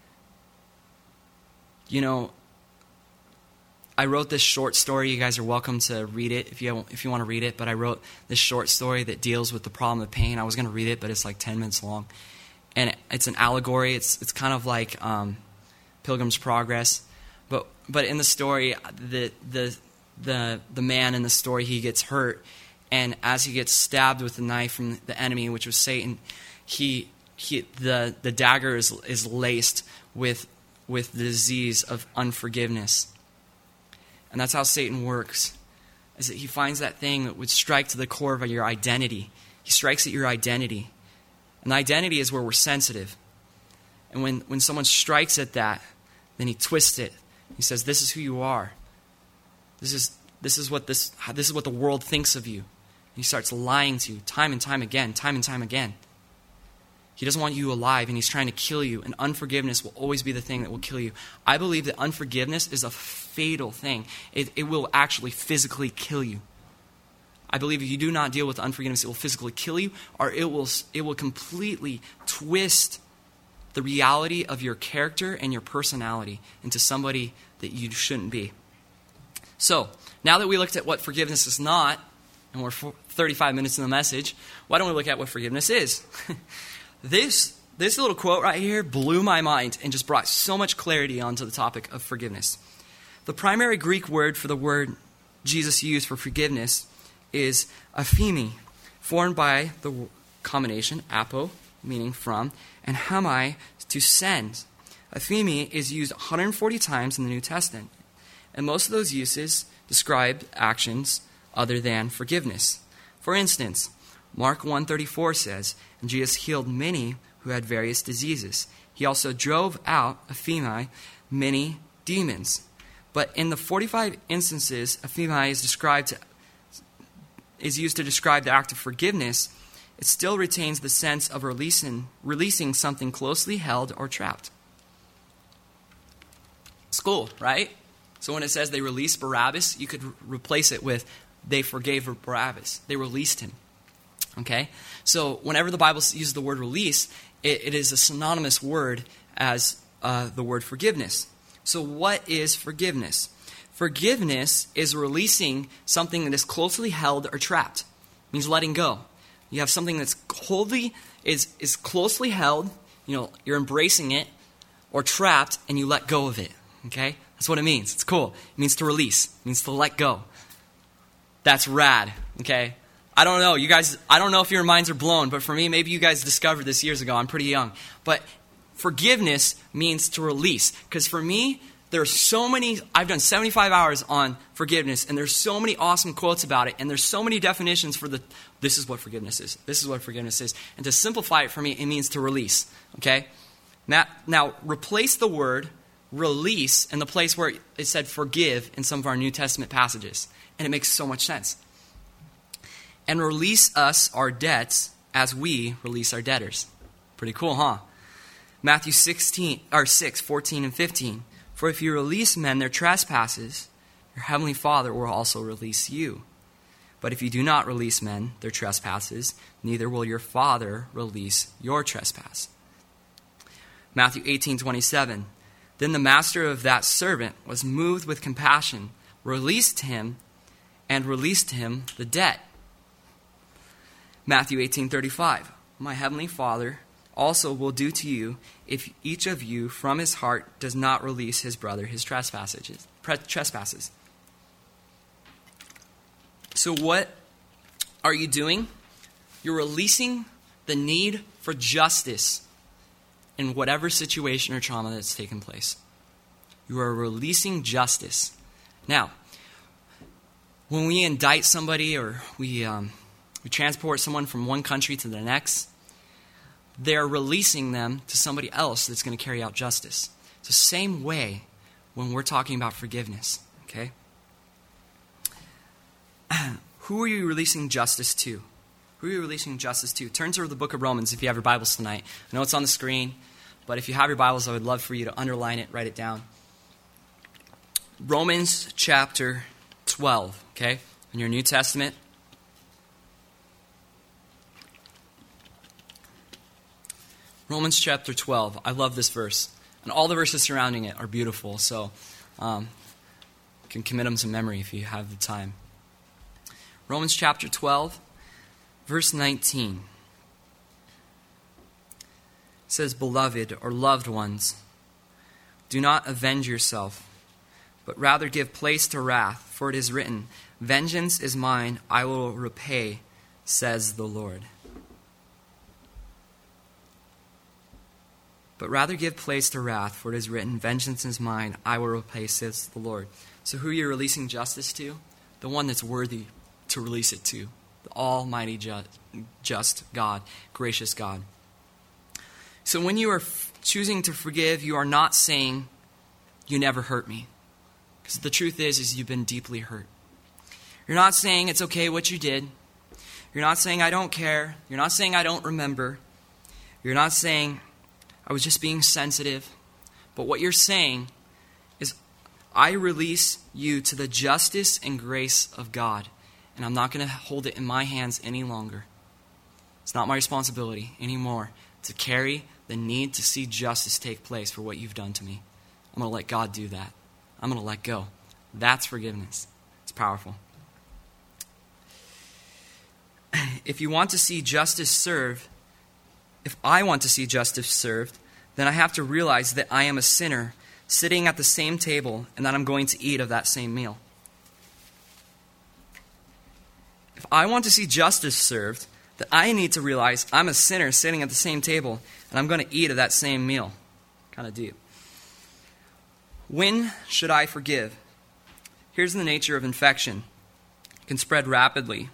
I wrote this short story. You guys are welcome to read it if you want to read it. But I wrote this short story that deals with the problem of pain. I was going to read it, but it's like 10 minutes long. And it's an allegory. It's kind of like Pilgrim's Progress. But in the story, the man in the story, he gets hurt. And as he gets stabbed with the knife from the enemy, which was Satan, the dagger is laced with the disease of unforgiveness. And that's how Satan works, is that he finds that thing that would strike to the core of your identity. He strikes at your identity. And the identity is where we're sensitive. And when someone strikes at that, then he twists it. He says, "This is who you are. This is what the world thinks of you." And he starts lying to you time and time again. He doesn't want you alive, and he's trying to kill you. And unforgiveness will always be the thing that will kill you. I believe that unforgiveness is a fatal thing. It will actually physically kill you. I believe if you do not deal with unforgiveness, it will physically kill you, or it will completely twist the reality of your character and your personality into somebody that you shouldn't be. So, now that we looked at what forgiveness is not, and we're 35 minutes in the message, why don't we look at what forgiveness is? This little quote right here blew my mind and just brought so much clarity onto the topic of forgiveness. The primary Greek word for the word Jesus used for forgiveness is aphemi, formed by the combination apo, meaning from, and hamai, to send. Aphemi is used 140 times in the New Testament, and most of those uses describe actions other than forgiveness. For instance, Mark 1:34 says, "And Jesus healed many who had various diseases. He also drove out, aphemi, many demons." But in the 45 instances aphemi is used to describe the act of forgiveness, it still retains the sense of releasing something closely held or trapped. It's cool, right? So when it says they released Barabbas, you could replace it with they forgave Barabbas. They released him. Okay? So whenever the Bible uses the word release, it is a synonymous word as the word forgiveness. So what is forgiveness? Forgiveness is releasing something that is closely held or trapped. It means letting go. You have something that's is closely held, you're embracing it, or trapped, and you let go of it. Okay? That's what it means. It's cool. It means to release. It means to let go. That's rad. Okay? I don't know. You guys, I don't know if your minds are blown, but for me, maybe you guys discovered this years ago. I'm pretty young. But forgiveness means to release. Because for me, there's so many, I've done 75 hours on forgiveness, and there's so many awesome quotes about it, and there's so many definitions for this is what forgiveness is. This is what forgiveness is. And to simplify it for me, it means to release. Okay? Now replace the word release in the place where it said forgive in some of our New Testament passages. And it makes so much sense. And release us our debts as we release our debtors. Pretty cool, huh? Matthew 6, 14 and 15. For if you release men their trespasses, your heavenly Father will also release you. But if you do not release men their trespasses, neither will your Father release your trespass. Matthew 18:27. Then the master of that servant was moved with compassion, released him the debt. Matthew 18:35. My heavenly Father also will do to you if each of you from his heart does not release his brother his trespasses. So what are you doing? You're releasing the need for justice in whatever situation or trauma that's taken place. You are releasing justice. Now, when we indict somebody or we transport someone from one country to the next, they're releasing them to somebody else that's going to carry out justice. It's the same way when we're talking about forgiveness. Okay? Who are you releasing justice to? Who are you releasing justice to? Turn to the book of Romans if you have your Bibles tonight. I know it's on the screen, but if you have your Bibles, I would love for you to underline it, write it down. Romans chapter 12, okay? In your New Testament. Romans chapter 12. I love this verse. And all the verses surrounding it are beautiful, so you can commit them to memory if you have the time. Romans chapter 12, verse 19. It says, Beloved, or loved ones, do not avenge yourself, but rather give place to wrath, for it is written, Vengeance is mine, I will repay, says the Lord. But rather give place to wrath, for it is written, Vengeance is mine, I will repay, says the Lord. So who are you releasing justice to? The one that's worthy to release it to. The almighty just God, gracious God. So when you are choosing to forgive, you are not saying, you never hurt me. Because the truth is you've been deeply hurt. You're not saying it's okay what you did. You're not saying I don't care. You're not saying I don't remember. You're not saying I was just being sensitive. But what you're saying is I release you to the justice and grace of God. And I'm not going to hold it in my hands any longer. It's not my responsibility anymore to carry the need to see justice take place for what you've done to me. I'm going to let God do that. I'm going to let go. That's forgiveness. It's powerful. If you want to see justice served, if I want to see justice served, then I have to realize that I am a sinner sitting at the same table and that I'm going to eat of that same meal. If I want to see justice served, then I need to realize I'm a sinner sitting at the same table and I'm going to eat of that same meal. Kind of deep. When should I forgive? Here's the nature of infection. It can spread rapidly.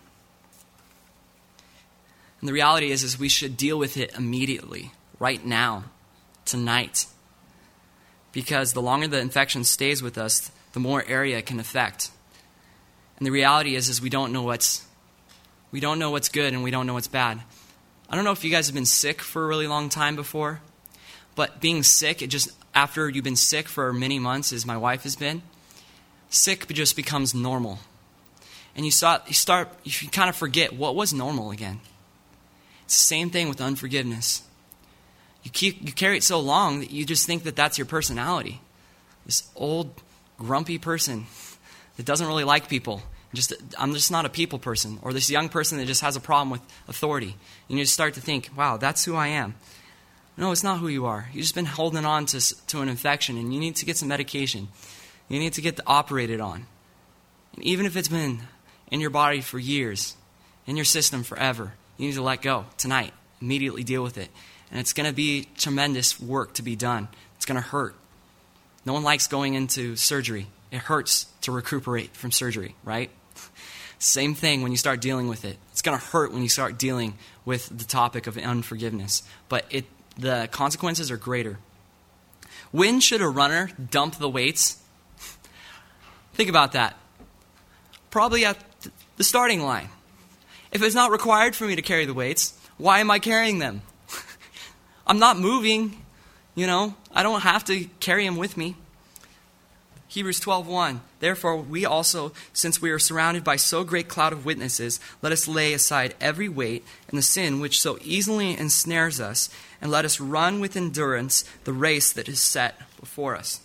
And the reality is we should deal with it immediately, right now, tonight. Because the longer the infection stays with us, the more area it can affect. And the reality is we don't know what's good and we don't know what's bad. I don't know if you guys have been sick for a really long time before, but being sick, after you've been sick for many months, as my wife has been, sick just becomes normal. And you kind of forget what was normal again. It's the same thing with unforgiveness. You carry it so long that you just think that that's your personality. This old, grumpy person that doesn't really like people. I'm just not a people person. Or this young person that just has a problem with authority. And you just start to think, wow, that's who I am. No, it's not who you are. You've just been holding on to an infection, and you need to get some medication. You need to get operated on. And even if it's been in your body for years, in your system forever, you need to let go tonight. Immediately deal with it. And it's going to be tremendous work to be done. It's going to hurt. No one likes going into surgery. It hurts to recuperate from surgery, right? Same thing when you start dealing with it. It's going to hurt when you start dealing with the topic of unforgiveness. But the consequences are greater. When should a runner dump the weights? Think about that. Probably at the starting line. If it's not required for me to carry the weights, why am I carrying them? I'm not moving, I don't have to carry them with me. Hebrews 12:1. Therefore, we also, since we are surrounded by so great cloud of witnesses, let us lay aside every weight and the sin which so easily ensnares us, and let us run with endurance the race that is set before us.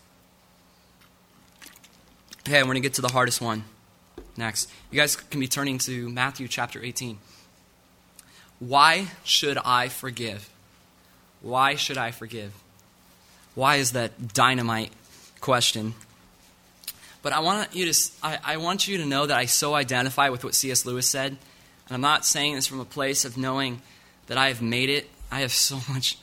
Okay, we're going to get to the hardest one next. You guys can be turning to Matthew chapter 18. Why should I forgive? Why should I forgive? Why is that dynamite question? But I want you to know that I so identify with what C.S. Lewis said. And I'm not saying this from a place of knowing that I have made it. I have so much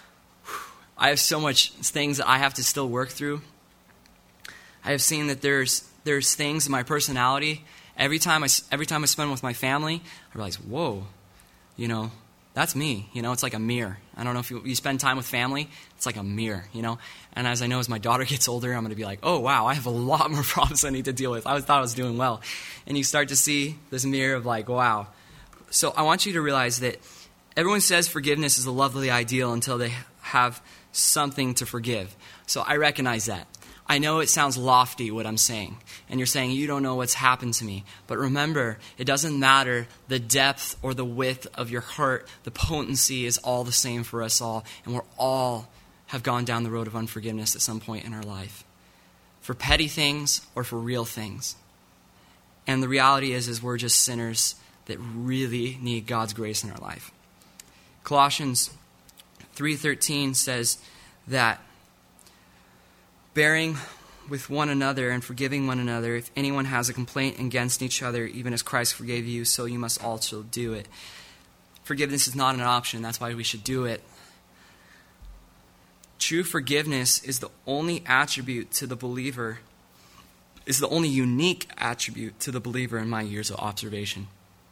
things that I have to still work through. I have seen that there's things in my personality. Every time I spend with my family, I realize, whoa, that's me. It's like a mirror. I don't know if you spend time with family, it's like a mirror, And as my daughter gets older, I'm going to be like, oh, wow, I have a lot more problems I need to deal with. I thought I was doing well. And you start to see this mirror of like, wow. So I want you to realize that everyone says forgiveness is a lovely ideal until they have something to forgive. So I recognize that. I know it sounds lofty what I'm saying, and you're saying you don't know what's happened to me. But remember, it doesn't matter the depth or the width of your hurt. The potency is all the same for us all, and we're all have gone down the road of unforgiveness at some point in our life, for petty things or for real things. And the reality is we're just sinners that really need God's grace in our life. Colossians 3:13 says that bearing with one another and forgiving one another, if anyone has a complaint against each other, even as Christ forgave you, so you must also do it. Forgiveness is not an option. That's why we should do it. True forgiveness is the only attribute to the believer, is the only unique attribute to the believer in my years of observation.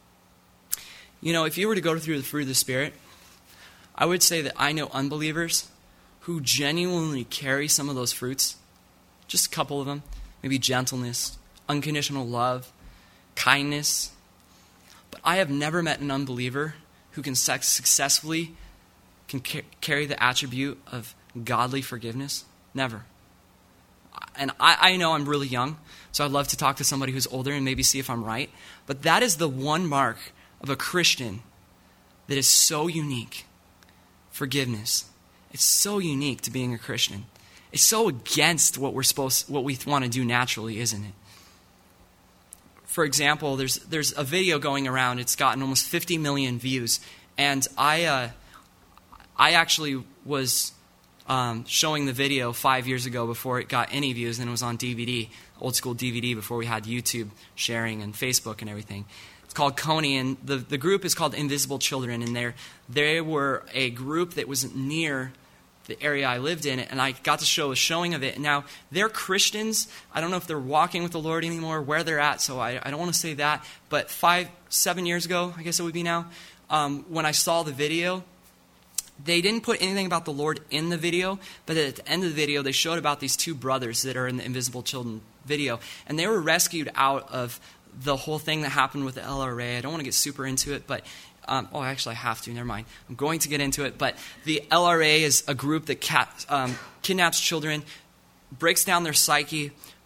If you were to go through the fruit of the Spirit, I would say that I know unbelievers who genuinely carry some of those fruits, just a couple of them, maybe gentleness, unconditional love, kindness. But I have never met an unbeliever who can successfully carry the attribute of godly forgiveness. Never. And I know I'm really young, so I'd love to talk to somebody who's older and maybe see if I'm right. But that is the one mark of a Christian that is so unique. Forgiveness. It's so unique to being a Christian. It's so against what we want to do naturally, isn't it? For example, there's a video going around. It's gotten almost 50 million views, and I actually was showing the video 5 years ago before it got any views, and it was on DVD, old school DVD, before we had YouTube sharing and Facebook and everything. It's called Coney, and the group is called Invisible Children, and they were a group that was near the area I lived in, and I got to show a showing of it. Now, they're Christians. I don't know if they're walking with the Lord anymore, where they're at, so I don't want to say that. But 7 years ago, I guess it would be now, when I saw the video, they didn't put anything about the Lord in the video, but at the end of the video, they showed about these two brothers that are in the Invisible Children video, and they were rescued out of the whole thing that happened with the LRA. I don't want to get super into it, but actually I have to, never mind. I'm going to get into it, but the LRA is a group that kidnaps children, breaks down their psyche,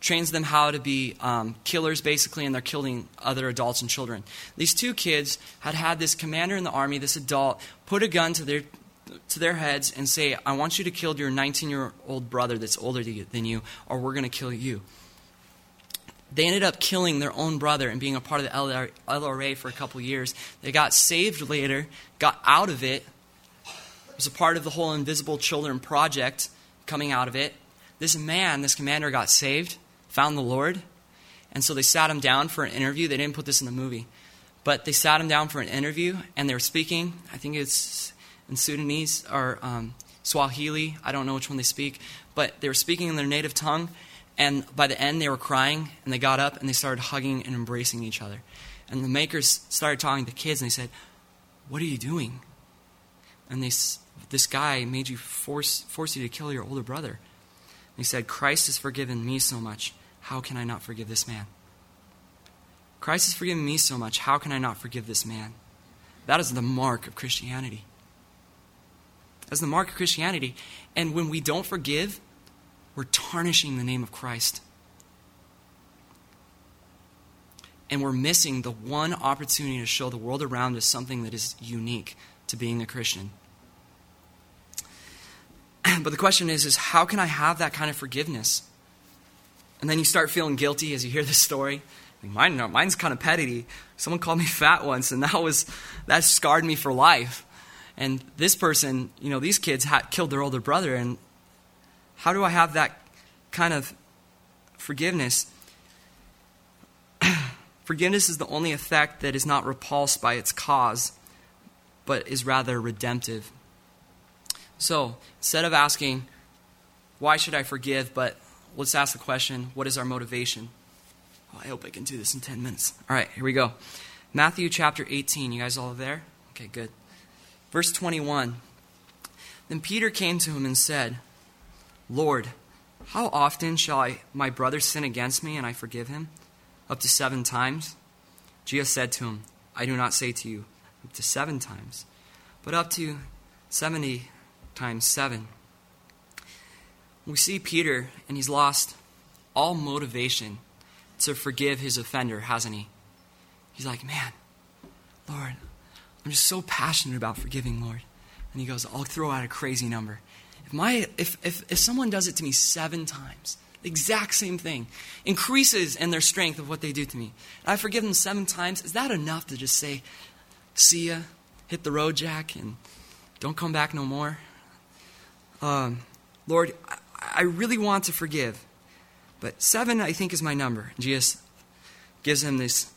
trains them how to be killers, basically, and they're killing other adults and children. These two kids had this commander in the army, this adult, put a gun to their heads and say, I want you to kill your 19-year-old brother that's older than you, or we're going to kill you. They ended up killing their own brother and being a part of the LRA for a couple years. They got saved later, got out of it, was a part of the whole Invisible Children project coming out of it. This commander got saved, found the Lord, and so they sat him down for an interview. They didn't put this in the movie, but they sat him down for an interview, and they were speaking, I think it's in Sudanese or Swahili, I don't know which one they speak, but they were speaking in their native tongue, and by the end they were crying, and they got up and they started hugging and embracing each other. And the makers started talking to the kids, and they said, what are you doing? And this guy made you force you to kill your older brother. And he said, Christ has forgiven me so much. How can I not forgive this man? Christ has forgiven me so much. How can I not forgive this man? That is the mark of Christianity. That's the mark of Christianity. And when we don't forgive, we're tarnishing the name of Christ. And we're missing the one opportunity to show the world around us something that is unique to being a Christian. But the question is how can I have that kind of forgiveness? And then you start feeling guilty as you hear this story. Mine's kind of petty. Someone called me fat once, and that scarred me for life. And this person, these kids killed their older brother. And how do I have that kind of forgiveness? Forgiveness is the only effect that is not repulsed by its cause, but is rather redemptive. So, instead of asking, why should I forgive, but let's ask the question, what is our motivation? Oh, I hope I can do this in 10 minutes. All right, here we go. Matthew chapter 18. You guys all there? Okay, good. Verse 21. Then Peter came to him and said, Lord, how often shall my brother sin against me and I forgive him? Up to 7 times? Jesus said to him, I do not say to you up to 7 times, but up to 70 times 7. We see Peter, and he's lost all motivation to forgive his offender, hasn't he? He's like, man, Lord, I'm just so passionate about forgiving, Lord. And he goes, I'll throw out a crazy number. If someone does it to me 7 times, the exact same thing, increases in their strength of what they do to me, and I forgive them 7 times, is that enough to just say, see ya, hit the road, Jack, and don't come back no more? Lord, I really want to forgive, but 7 I think is my number. And Jesus gives him this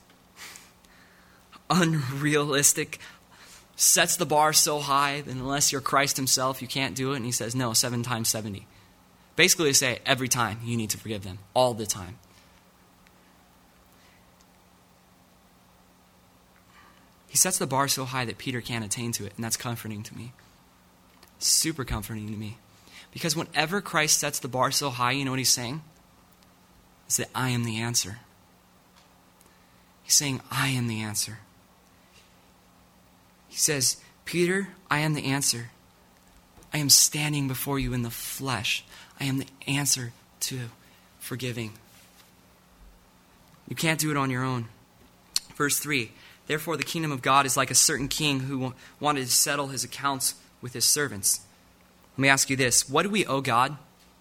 unrealistic, sets the bar so high that unless you're Christ himself, you can't do it. And he says, no, 7 times 70. Basically, they say every time you need to forgive them, all the time. He sets the bar so high that Peter can't attain to it, and that's comforting to me. Super comforting to me. Because whenever Christ sets the bar so high, you know what he's saying? It's that I am the answer. He's saying, I am the answer. He says, Peter, I am the answer. I am standing before you in the flesh. I am the answer to forgiving. You can't do it on your own. Verse 3, therefore the kingdom of God is like a certain king who wanted to settle his accounts with his servants. Let me ask you this. What do we owe God?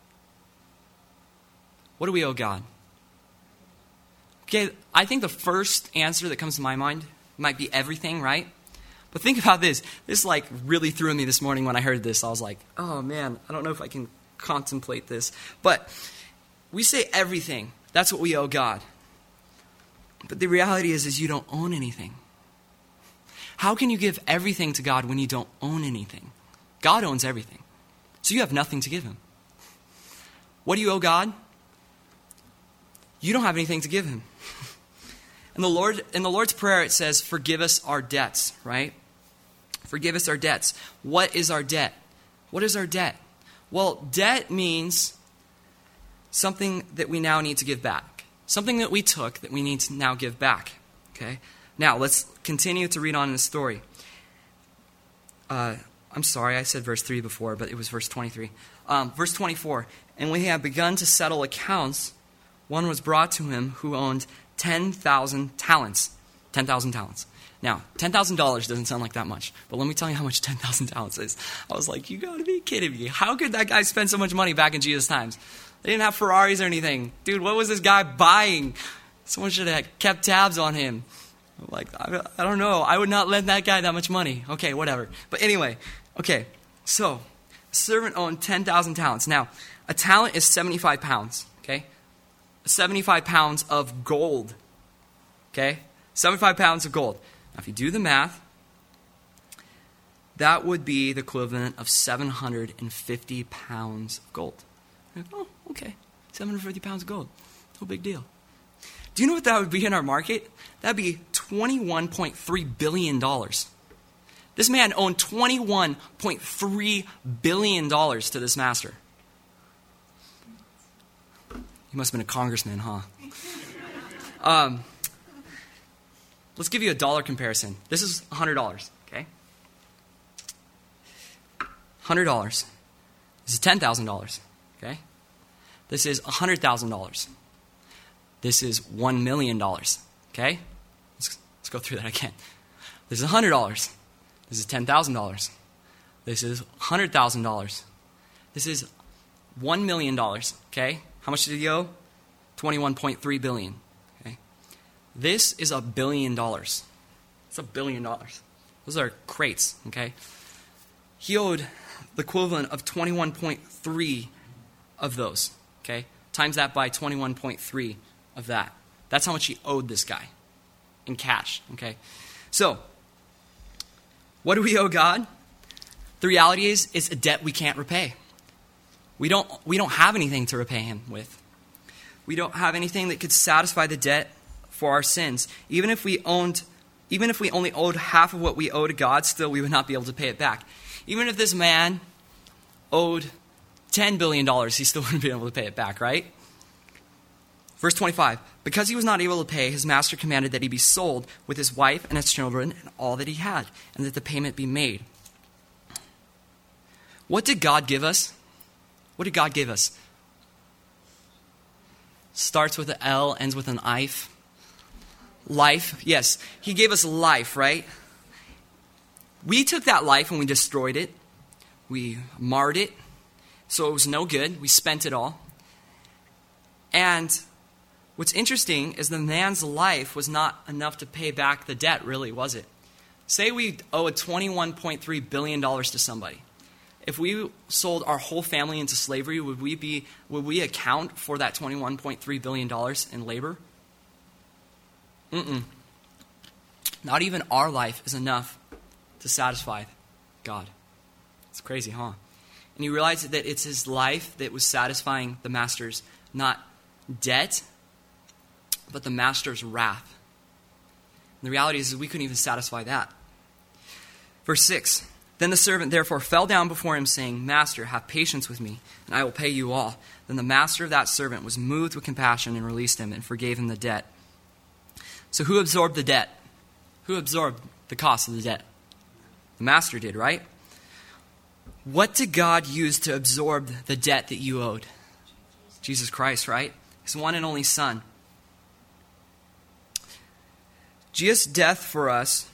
What do we owe God? Okay, I think the first answer that comes to my mind might be everything, right? But think about this. This really threw me this morning when I heard this. I was like, oh man, I don't know if I can contemplate this. But we say everything. That's what we owe God. But the reality is you don't own anything. How can you give everything to God when you don't own anything? God owns everything. So you have nothing to give him. What do you owe God? You don't have anything to give him. In the Lord's Prayer, it says, forgive us our debts, right? Forgive us our debts. What is our debt? What is our debt? Well, debt means something that we now need to give back. Something that we took that we need to now give back. Okay? Now, let's continue to read on in the story. I'm sorry, I said verse 3 before, but it was verse 23. Verse 24. And when he had begun to settle accounts one was brought to him who owned 10,000 talents. 10,000 talents. Now, $10,000 doesn't sound like that much, but let me tell you how much 10,000 talents is. I was like, you gotta be kidding me. How could that guy spend so much money back in Jesus' times? They didn't have Ferraris or anything. Dude, what was this guy buying? Someone should have kept tabs on him. Like, I don't know. I would not lend that guy that much money. Okay, whatever. But anyway, okay. So, a servant owned 10,000 talents. Now, a talent is 75 pounds, okay? 75 pounds of gold, okay? 75 pounds of gold. Now, if you do the math, that would be the equivalent of 750 pounds of gold. Oh, okay. 750 pounds of gold. No big deal. Do you know what that would be in our market? That would be $21.3 billion. This man owned $21.3 billion to this master. He must have been a congressman, huh? Let's give you a dollar comparison. This is $100, okay? $100. This is $10,000, okay? This is $100,000. This is $1 million, okay? Let's go through that again. This is $100. This is $10,000. This is $100,000. This is $1 million, okay? How much did he owe? $21.3 billion, okay? This is $1 billion. It's $1 billion. Those are crates, okay? He owed the equivalent of 21.3 of those, okay? Times that by 21.3 of that. That's how much he owed this guy in cash, okay? So, what do we owe God? The reality is, it's a debt we can't repay. We don't have anything to repay him with. We don't have anything that could satisfy the debt for our sins. Even if we only owed half of what we owe to God, still we would not be able to pay it back. Even if this man owed $10 billion, he still wouldn't be able to pay it back, right? Verse 25, because he was not able to pay, his master commanded that he be sold with his wife and his children and all that he had, and that the payment be made. What did God give us? What did God give us? Starts with an L, ends with an if. Life. Yes, he gave us life, right? We took that life and we destroyed it. We marred it. So it was no good. We spent it all. And what's interesting is the man's life was not enough to pay back the debt, really, was it? Say we owe $21.3 billion to somebody. If we sold our whole family into slavery, would we account for that $21.3 billion in labor? Not even our life is enough to satisfy God. It's crazy, huh? And you realize that it's his life that was satisfying the master's, not debt, but the master's wrath. And the reality is we couldn't even satisfy that. Verse 6, then the servant therefore fell down before him, saying, Master, have patience with me, and I will pay you all. Then the master of that servant was moved with compassion and released him and forgave him the debt. So who absorbed the debt? Who absorbed the cost of the debt? The master did, right? What did God use to absorb the debt that you owed? Jesus Christ, right? His one and only Son. Jesus' death for us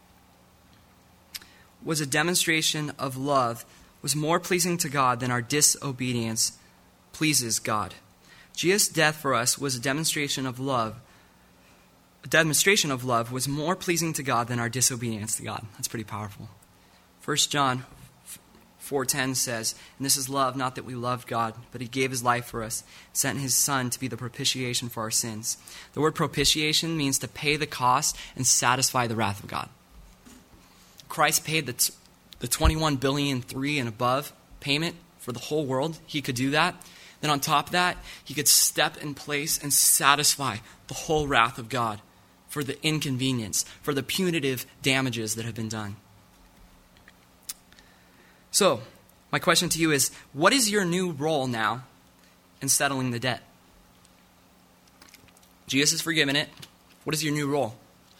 was a demonstration of love, was more pleasing to God than our disobedience pleases God. Jesus' death for us was a demonstration of love. A demonstration of love was more pleasing to God than our disobedience to God. That's pretty powerful. 1 John 4:10 says, and this is love, not that we loved God, but he gave his life for us, sent his Son to be the propitiation for our sins. The word propitiation means to pay the cost and satisfy the wrath of God. Christ paid the 21 billion 3 and above payment for the whole world. He could do that. Then on top of that, he could step in place and satisfy the whole wrath of God for the inconvenience, for the punitive damages that have been done. So, my question to you is, what is your new role now in settling the debt? Jesus has forgiven it. What is your new role?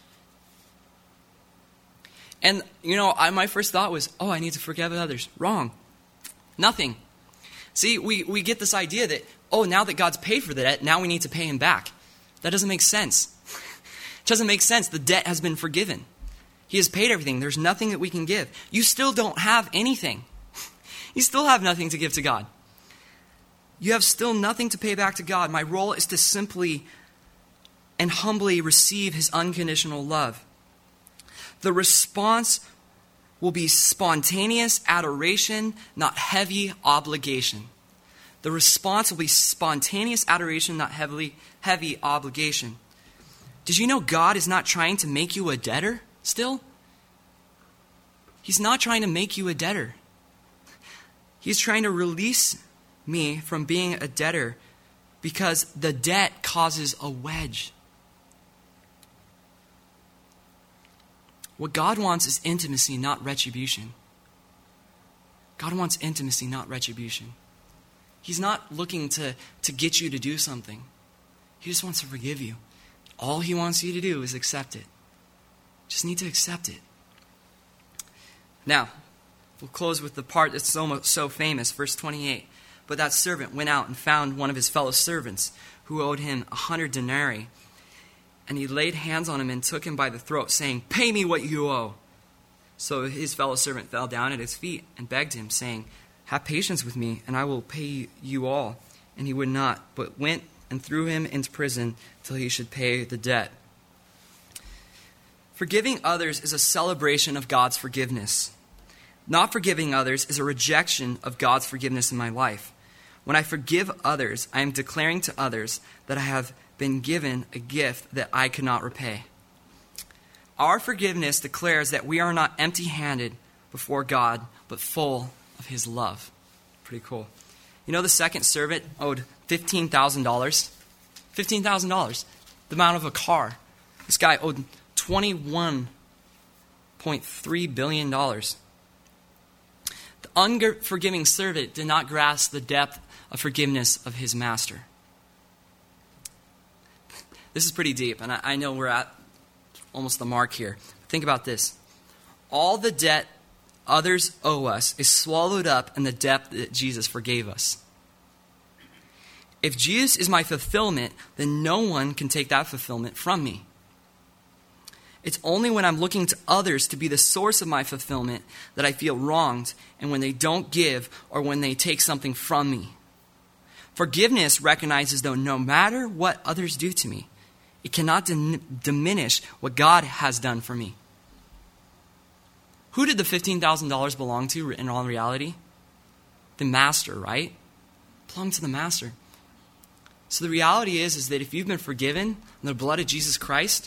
And, my first thought was, I need to forgive others. Wrong. Nothing. See, we get this idea that oh, now that God's paid for the debt, now we need to pay him back. That doesn't make sense. It doesn't make sense. The debt has been forgiven. He has paid everything. There's nothing that we can give. You still don't have anything. You still have nothing to give to God. You have still nothing to pay back to God. My role is to simply and humbly receive his unconditional love. The response will be spontaneous adoration, not heavy obligation. The response will be spontaneous adoration, not heavy obligation. Did you know God is not trying to make you a debtor still? He's not trying to make you a debtor. He's trying to release me from being a debtor because the debt causes a wedge. What God wants is intimacy, not retribution. God wants intimacy, not retribution. He's not looking to get you to do something. He just wants to forgive you. All he wants you to do is accept it. Just need to accept it. Now, we'll close with the part that's so famous, verse 28. But that servant went out and found one of his fellow servants who owed him 100 denarii. And he laid hands on him and took him by the throat, saying, "Pay me what you owe." So his fellow servant fell down at his feet and begged him, saying, "Have patience with me, and I will pay you all." And he would not, but went and threw him into prison till he should pay the debt. Forgiving others is a celebration of God's forgiveness. Not forgiving others is a rejection of God's forgiveness in my life. When I forgive others, I am declaring to others that I have been given a gift that I could not repay. Our forgiveness declares that we are not empty-handed before God, but full of his love. Pretty cool. You know, the second servant owed $15,000. $15,000. The amount of a car. This guy owed $21.3 billion. The unforgiving servant did not grasp the depth of forgiveness of his master. This is pretty deep, and I know we're at almost the mark here. Think about this. All the debt others owe us is swallowed up in the debt that Jesus forgave us. If Jesus is my fulfillment, then no one can take that fulfillment from me. It's only when I'm looking to others to be the source of my fulfillment that I feel wronged, and when they don't give or when they take something from me. Forgiveness recognizes that no matter what others do to me, it cannot diminish what God has done for me. Who did the $15,000 belong to in all reality? The master, right? It belonged to the master. So the reality is that if you've been forgiven in the blood of Jesus Christ,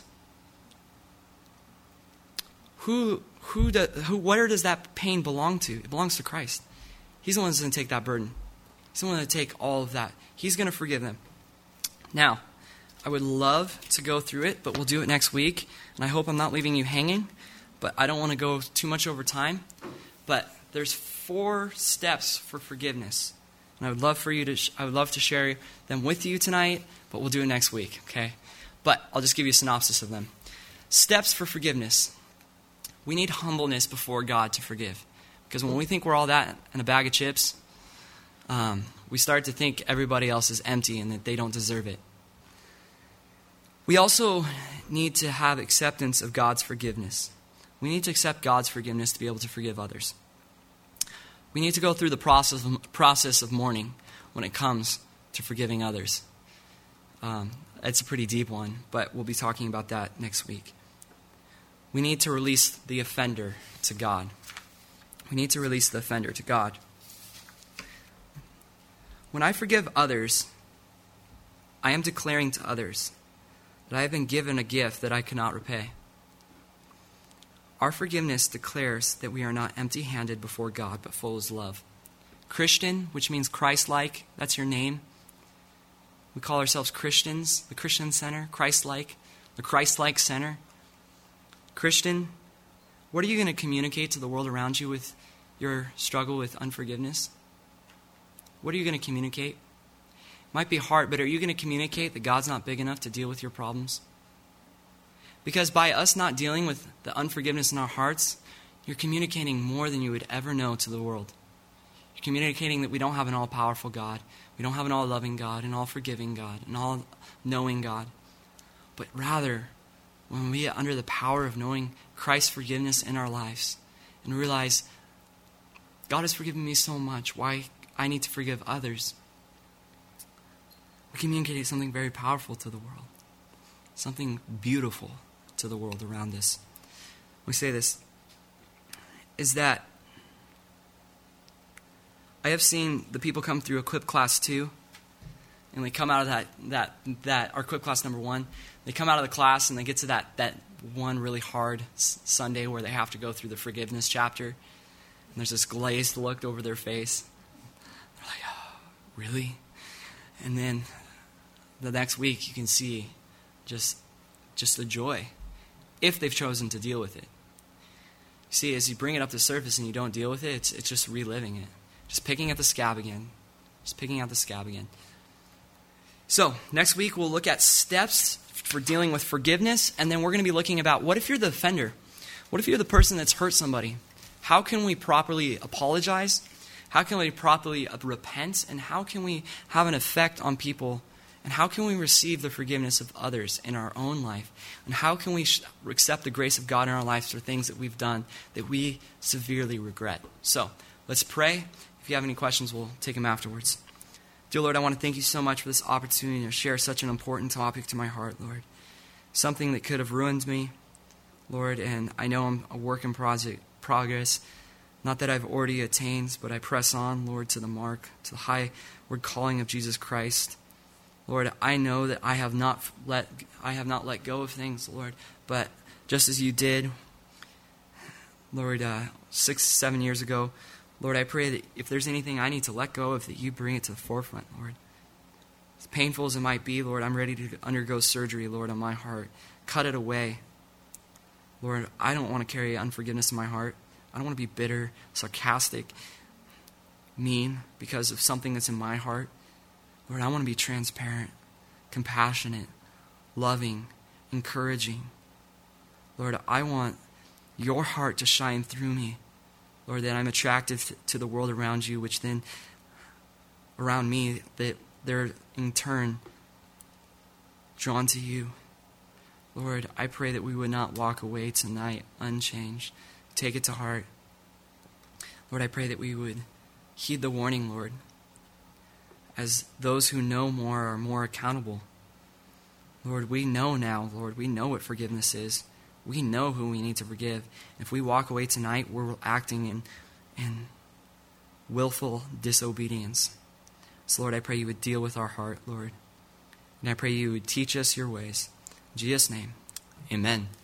where does that pain belong to? It belongs to Christ. He's the one that's going to take that burden. He's the one to take all of that. He's going to forgive them. Now, I would love to go through it, but we'll do it next week. And I hope I'm not leaving you hanging, but I don't want to go too much over time. But there's 4 steps for forgiveness. And I would love to share them with you tonight, but we'll do it next week, okay? But I'll just give you a synopsis of them. Steps for forgiveness. We need humbleness before God to forgive. Because when we think we're all that in a bag of chips, we start to think everybody else is empty and that they don't deserve it. We also need to have acceptance of God's forgiveness. We need to accept God's forgiveness to be able to forgive others. We need to go through the process of mourning when it comes to forgiving others. It's a pretty deep one, but we'll be talking about that next week. We need to release the offender to God. We need to release the offender to God. When I forgive others, I am declaring to others that I have been given a gift that I cannot repay. Our forgiveness declares that we are not empty-handed before God, but full of his love. Christian, which means Christ-like, that's your name. We call ourselves Christians, the Christian Center, Christ-like, the Christ-like Center. Christian, what are you going to communicate to the world around you with your struggle with unforgiveness? What are you going to communicate? It might be hard, but are you going to communicate that God's not big enough to deal with your problems? Because by us not dealing with the unforgiveness in our hearts, you're communicating more than you would ever know to the world. You're communicating that we don't have an all-powerful God. We don't have an all-loving God, an all-forgiving God, an all-knowing God. But rather, when we get under the power of knowing Christ's forgiveness in our lives and realize, God has forgiven me so much, why I need to forgive others, we communicate something very powerful to the world, something beautiful to the world around us. We say this, is that I have seen the people come through Equip Class 2, and they come out of that our Equip Class number 1. They come out of the class and they get to that one really hard Sunday where they have to go through the forgiveness chapter. And there's this glazed look over their face. They're like, oh, really? And then the next week you can see just the joy, if they've chosen to deal with it. You see, as you bring it up to the surface and you don't deal with it, it's just reliving it. Just picking at the scab again. Just picking at the scab again. So, next week we'll look at steps for dealing with forgiveness, and then we're going to be looking about, what if you're the offender? What if you're the person that's hurt somebody? How can we properly apologize? How can we properly repent? And how can we have an effect on people? And how can we receive the forgiveness of others in our own life? And how can we accept the grace of God in our lives for things that we've done that we severely regret? So, let's pray. If you have any questions, we'll take them afterwards. Dear Lord, I want to thank you so much for this opportunity to share such an important topic to my heart, Lord. Something that could have ruined me, Lord, and I know I'm a work in progress. Not that I've already attained, but I press on, Lord, to the mark, to the highward calling of Jesus Christ. Lord, I know that I have not let go of things, Lord, but just as you did, Lord, 6-7 years ago, Lord, I pray that if there's anything I need to let go of, that you bring it to the forefront, Lord. As painful as it might be, Lord, I'm ready to undergo surgery, Lord, on my heart. Cut it away. Lord, I don't want to carry unforgiveness in my heart. I don't want to be bitter, sarcastic, mean because of something that's in my heart. Lord, I want to be transparent, compassionate, loving, encouraging. Lord, I want your heart to shine through me. Lord, that I'm attractive to the world around you, which then, around me, that they're in turn drawn to you. Lord, I pray that we would not walk away tonight unchanged. Take it to heart. Lord, I pray that we would heed the warning, Lord, as those who know more are more accountable. Lord, we know now, Lord, we know what forgiveness is. We know who we need to forgive. If we walk away tonight, we're acting in willful disobedience. So, Lord, I pray you would deal with our heart, Lord. And I pray you would teach us your ways. In Jesus' name, amen.